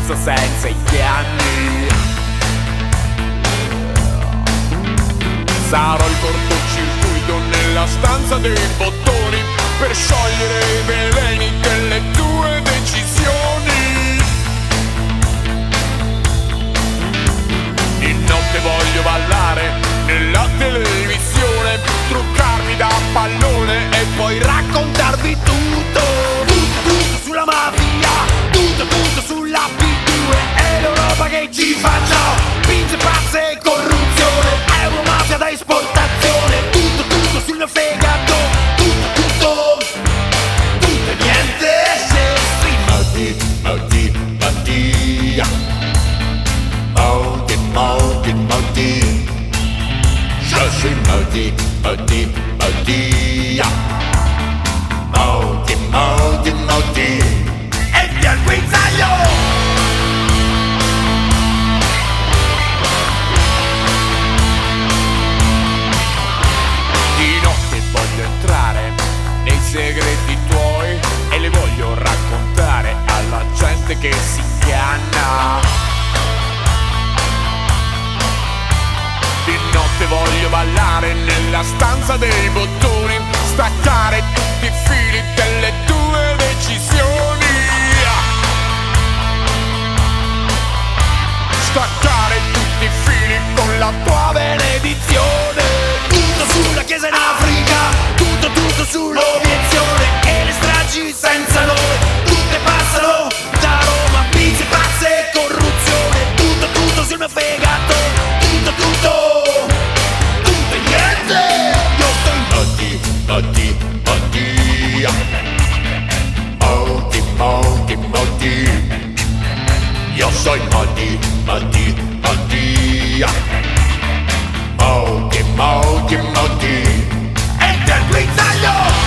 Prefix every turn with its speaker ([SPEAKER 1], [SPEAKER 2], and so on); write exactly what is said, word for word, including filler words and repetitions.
[SPEAKER 1] passa senza gli anni. Sarò il cortocircuito nella stanza dei bottoni per sciogliere i veleni delle tue decisioni. Di notte voglio ballare nella televisione, truccarmi da pallone e poi raccontarvi tutto. Tutto, tutto sulla mafia, tutto, tutto sulla P due. È l'Europa che ci fa ciò, pinze, pazze e corruzione. Euromafia da esportazione, tutto, tutto sul mio fegato. Tutto, tutto, tutto e niente se sì.
[SPEAKER 2] Modi, modi, modi, modi, modi, modi. Je suis maudit, maudit, maudit. Maudit, maudit, maudit.
[SPEAKER 1] E via il guizzaglio! Di notte voglio entrare nei segreti tuoi e li voglio raccontare alla gente che si inganna. Di notte voglio ballare nella stanza dei bottoni, staccare tutti i fili delle tue decisioni. Staccare tutti i fili con la tua benedizione. Tutto sulla chiesa in Africa, tutto tutto sull'obiezione e le stragi senza nome, tutte passano da Roma, pizze, pazze e corruzione. Tutto tutto sul mio fegato, tutto tutto, tutto e niente. Io sto in
[SPEAKER 2] Modi, modi, modi. Modi, modi, modi. Io soy modi, modi, modi. Modi, modi, modi.
[SPEAKER 1] e del guizzaglio.